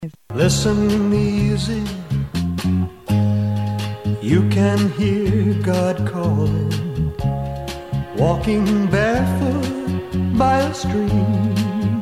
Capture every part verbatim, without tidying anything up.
Listen easy, you can hear God calling, walking barefoot by a stream.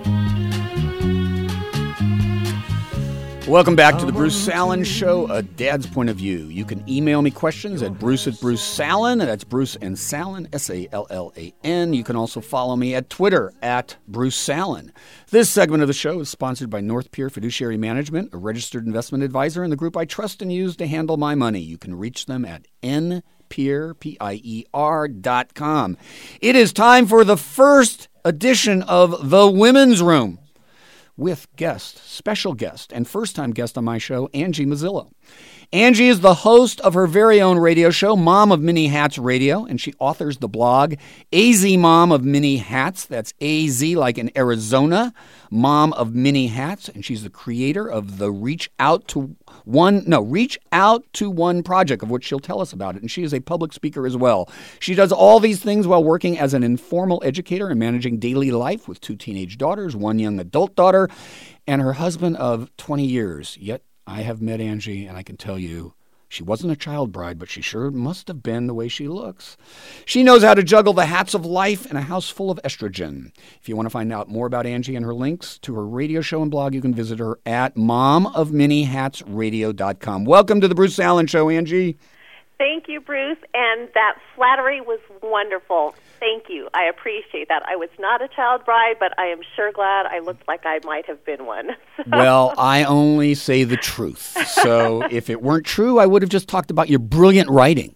Welcome back to the Bruce Salen Show, A Dad's Point of View. You can email me questions at bruce at bruce salen. That's Bruce and Salen, S A L L A N. You can also follow me at Twitter, at Bruce Salen. This segment of the show is sponsored by North Pier Fiduciary Management, a registered investment advisor, and the group I trust and use to handle my money. You can reach them at N Pier, P I E R dot com. It is time for the first edition of The Women's Room, with guest, special guest, and first-time guest on my show, Angie Mazzillo. Angie is the host of her very own radio show, Mom of Many Hats Radio, and she authors the blog A Z Mom of Many Hats. That's A Z like in Arizona, Mom of Many Hats, and she's the creator of the Reach Out to One, no, Reach Out to One project, of which she'll tell us about it, and she is a public speaker as well. She does all these things while working as an informal educator and managing daily life with two teenage daughters, one young adult daughter, and her husband of twenty years. Yet I have met Angie, and I can tell you, she wasn't a child bride, but she sure must have been the way she looks. She knows how to juggle the hats of life in a house full of estrogen. If you want to find out more about Angie and her links to her radio show and blog, you can visit her at mom of many hats radio dot com. Welcome to the Bruce Salen Show, Angie. Thank you, Bruce, and that flattery was wonderful. Thank you. I appreciate that. I was not a child bride, but I am sure glad I looked like I might have been one. So. Well, I only say the truth. So if it weren't true, I would have just talked about your brilliant writing.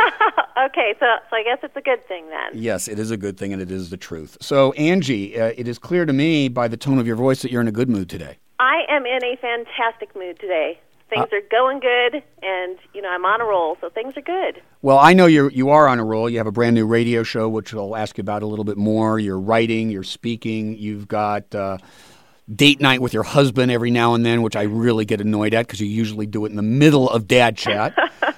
Okay, so, so I guess it's a good thing then. Yes, it is a good thing, and it is the truth. So, Angie, uh, it is clear to me by the tone of your voice that you're in a good mood today. I am in a fantastic mood today. Things uh, are going good, and, you know, I'm on a roll, so things are good. Well, I know you're, you are on a roll. You have a brand new radio show, which I'll ask you about a little bit more. You're writing, you're speaking. You've got uh, date night with your husband every now and then, which I really get annoyed at because you usually do it in the middle of dad chat.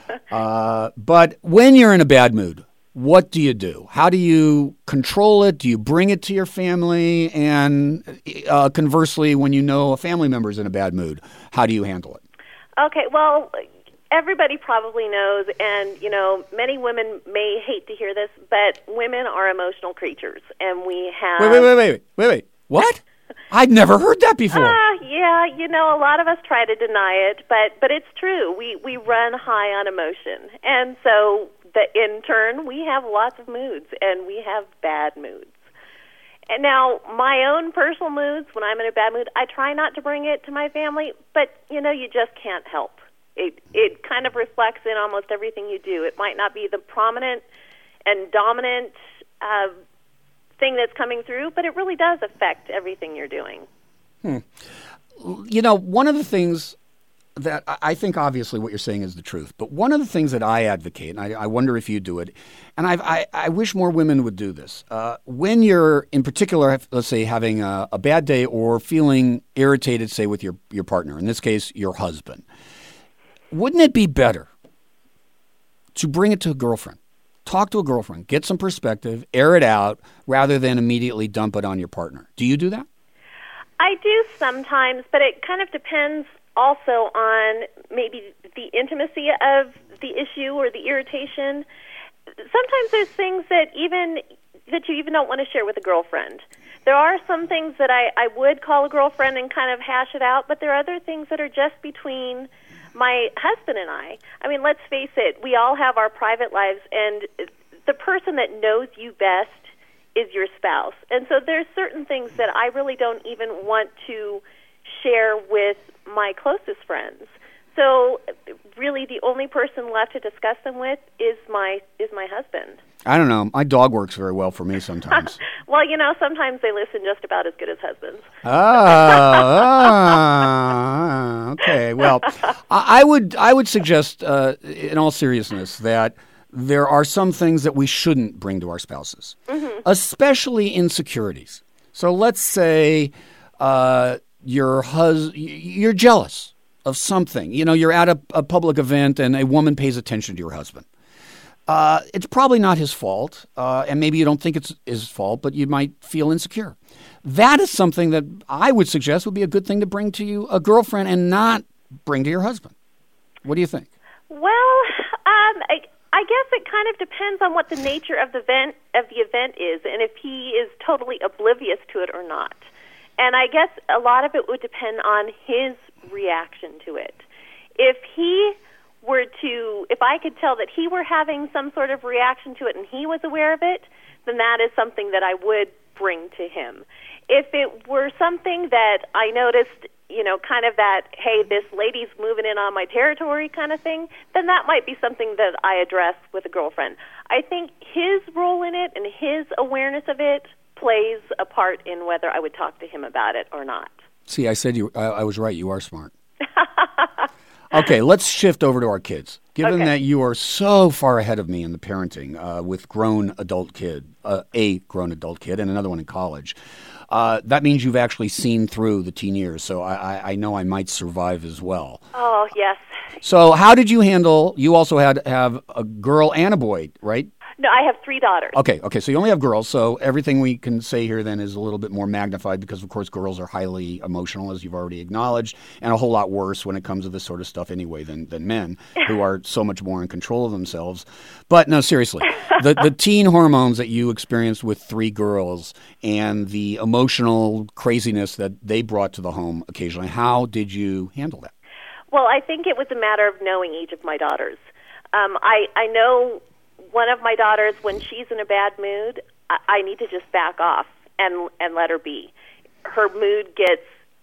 uh, but when you're in a bad mood, what do you do? How do you control it? Do you bring it to your family? And uh, conversely, when you know a family member is in a bad mood, how do you handle it? Okay, well, everybody probably knows, and, you know, many women may hate to hear this, but women are emotional creatures, and we have... Wait, wait, wait, wait, wait, wait. What? I'd never heard that before. Uh, yeah, you know, a lot of us try to deny it, but, but it's true. We, we run high on emotion, and so the, in turn, we have lots of moods, and we have bad moods. And now, my own personal moods, when I'm in a bad mood, I try not to bring it to my family, but, you know, you just can't help. It it kind of reflects in almost everything you do. It might not be the prominent and dominant uh, thing that's coming through, but it really does affect everything you're doing. Hmm. You know, one of the things that I think obviously what you're saying is the truth, but one of the things that I advocate, and I, I wonder if you do it, and I've, I I wish more women would do this. Uh, when you're, in particular, let's say having a, a bad day or feeling irritated, say with your, your partner, in this case, your husband, wouldn't it be better to bring it to a girlfriend? Talk to a girlfriend, get some perspective, air it out, rather than immediately dump it on your partner. Do you do that? I do sometimes, but it kind of depends also on maybe the intimacy of the issue or the irritation. Sometimes there's things that even that you even don't want to share with a girlfriend. There are some things that I, I would call a girlfriend and kind of hash it out, but there are other things that are just between my husband and I. I mean, let's face it, we all have our private lives, and the person that knows you best is your spouse. And so there's certain things that I really don't even want to share with my closest friends. So really the only person left to discuss them with is my is my husband. I don't know. My dog works very well for me sometimes. Well, you know, sometimes they listen just about as good as husbands. Ah, ah okay. Well, I would I would suggest, uh, in all seriousness, that there are some things that we shouldn't bring to our spouses, mm-hmm. especially insecurities. So let's say uh, your hus- you're jealous of something. You know, you're at a, a public event and a woman pays attention to your husband. Uh, it's probably not his fault, uh, and maybe you don't think it's his fault, but you might feel insecure. that is something that I would suggest would be a good thing to bring to you, a girlfriend, and not bring to your husband. What do you think? Well, um, I, I guess it kind of depends on what the nature of the event of the event is, and if he is totally oblivious to it or not. And I guess a lot of it would depend on his reaction to it. If he were to, if I could tell that he were having some sort of reaction to it and he was aware of it, then that is something that I would bring to him. If it were something that I noticed, you know, kind of that, hey, this lady's moving in on my territory kind of thing, then that might be something that I address with a girlfriend. I think his role in it and his awareness of it plays a part in whether I would talk to him about it or not. See, I said you. I, I was right. You are smart. Okay, let's shift over to our kids. Given Okay. that you are so far ahead of me in the parenting uh, with grown adult kid, uh, a grown adult kid and another one in college, uh, that means you've actually seen through the teen years, so I, I, I know I might survive as well. Oh, yes. So how did you handle, you also had to have a girl and a boy, right? No, I have three daughters. Okay, okay, so you only have girls, so everything we can say here then is a little bit more magnified because, of course, girls are highly emotional, as you've already acknowledged, and a whole lot worse when it comes to this sort of stuff anyway than, than men, who are so much more in control of themselves. But no, seriously, the, the teen hormones that you experienced with three girls and the emotional craziness that they brought to the home occasionally, how did you handle that? Well, I think it was a matter of knowing each of my daughters. Um, I, I know one of my daughters, when she's in a bad mood, I, I need to just back off and and let her be. Her mood gets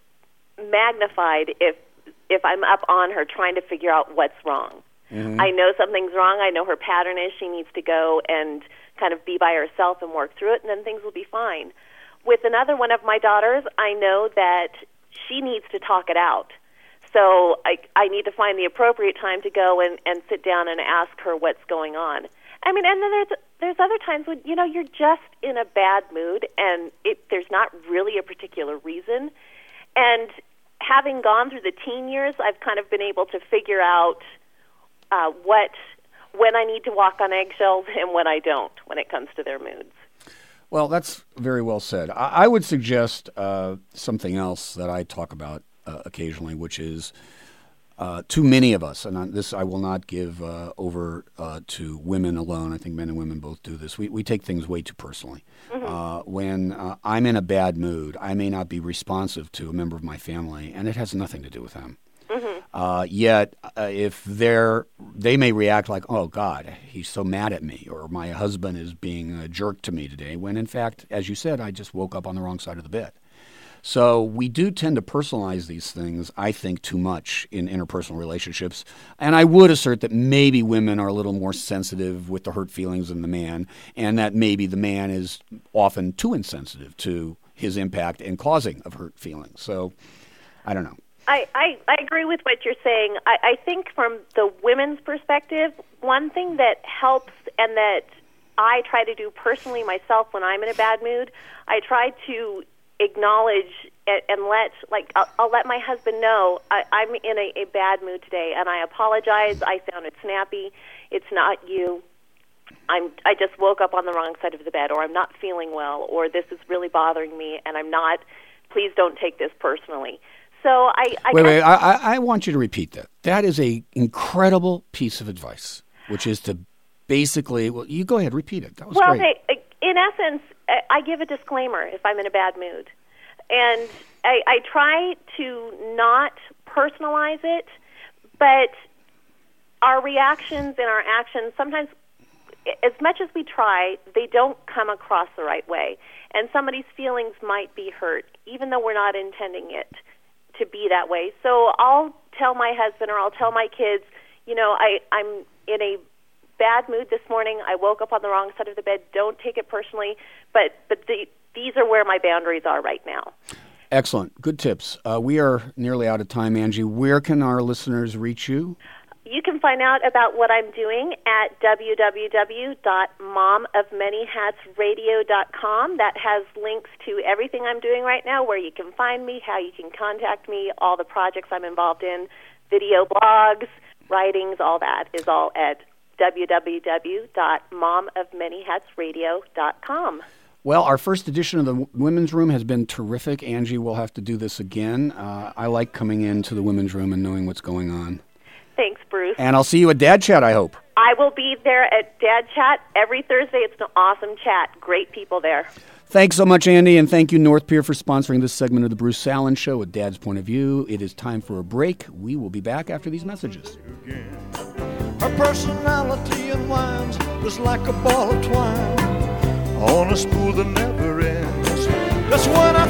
magnified if if I'm up on her trying to figure out what's wrong. Mm-hmm. I know something's wrong. I know her pattern is she needs to go and kind of be by herself and work through it, and then things will be fine. With another one of my daughters, I know that she needs to talk it out. So I, I need to find the appropriate time to go and, and sit down and ask her what's going on. I mean, and then there's there's other times when, you know, you're just in a bad mood and it, there's not really a particular reason. And having gone through the teen years, I've kind of been able to figure out uh, what when I need to walk on eggshells and when I don't when it comes to their moods. Well, that's very well said. I, I would suggest uh, something else that I talk about Uh, occasionally, which is uh, too many of us, and I, this I will not give uh, over uh, to women alone. I think men and women both do this. We we take things way too personally. Mm-hmm. Uh, when uh, I'm in a bad mood, I may not be responsive to a member of my family, and it has nothing to do with them. Mm-hmm. Uh, yet, uh, if they're, they may react like, oh, God, he's so mad at me, or my husband is being a jerk to me today, when in fact, as you said, I just woke up on the wrong side of the bed. So we do tend to personalize these things, I think, too much in interpersonal relationships. And I would assert that maybe women are a little more sensitive with the hurt feelings than the man, and that maybe the man is often too insensitive to his impact and causing of hurt feelings. So I don't know. I, I, I agree with what you're saying. I, I think from the women's perspective, one thing that helps and that I try to do personally myself when I'm in a bad mood, I try to acknowledge and let, like, I'll, I'll let my husband know I, I'm in a, a bad mood today, and I apologize. I sounded snappy. It's not you. I'm. I just woke up on the wrong side of the bed, or I'm not feeling well, or this is really bothering me, and I'm not. Please don't take this personally. So I. I wait, wait. I, I want you to repeat that. That is a incredible piece of advice, which is to basically. Well, you go ahead, repeat it. That was well, great. Hey, in essence, I give a disclaimer if I'm in a bad mood. And I, I try to not personalize it, but our reactions and our actions, sometimes, as much as we try, they don't come across the right way. And somebody's feelings might be hurt, even though we're not intending it to be that way. So I'll tell my husband or I'll tell my kids, you know, I, I'm in a bad mood this morning. I woke up on the wrong side of the bed. Don't take it personally, but but the, these are where my boundaries are right now. Excellent. Good tips. Uh, we are nearly out of time, Angie. Where can our listeners reach you? You can find out about what I'm doing at w w w dot mom of many hats radio dot com. That has links to everything I'm doing right now, where you can find me, how you can contact me, all the projects I'm involved in, video blogs, writings, all that is all at w w w dot mom of many hats radio dot com. Well, our first edition of the Women's Room has been terrific. Angie, we'll have to do this again. Uh, I like coming into the Women's Room and knowing what's going on. Thanks, Bruce. And I'll see you at Dad Chat, I hope. I will be there at Dad Chat every Thursday. It's an awesome chat. Great people there. Thanks so much, Andy, and thank you, North Pier, for sponsoring this segment of the Bruce Salen Show with Dad's Point of View. It is time for a break. We will be back after these messages. Her personality unwinds just like a ball of twine on a spool that never ends. That's when I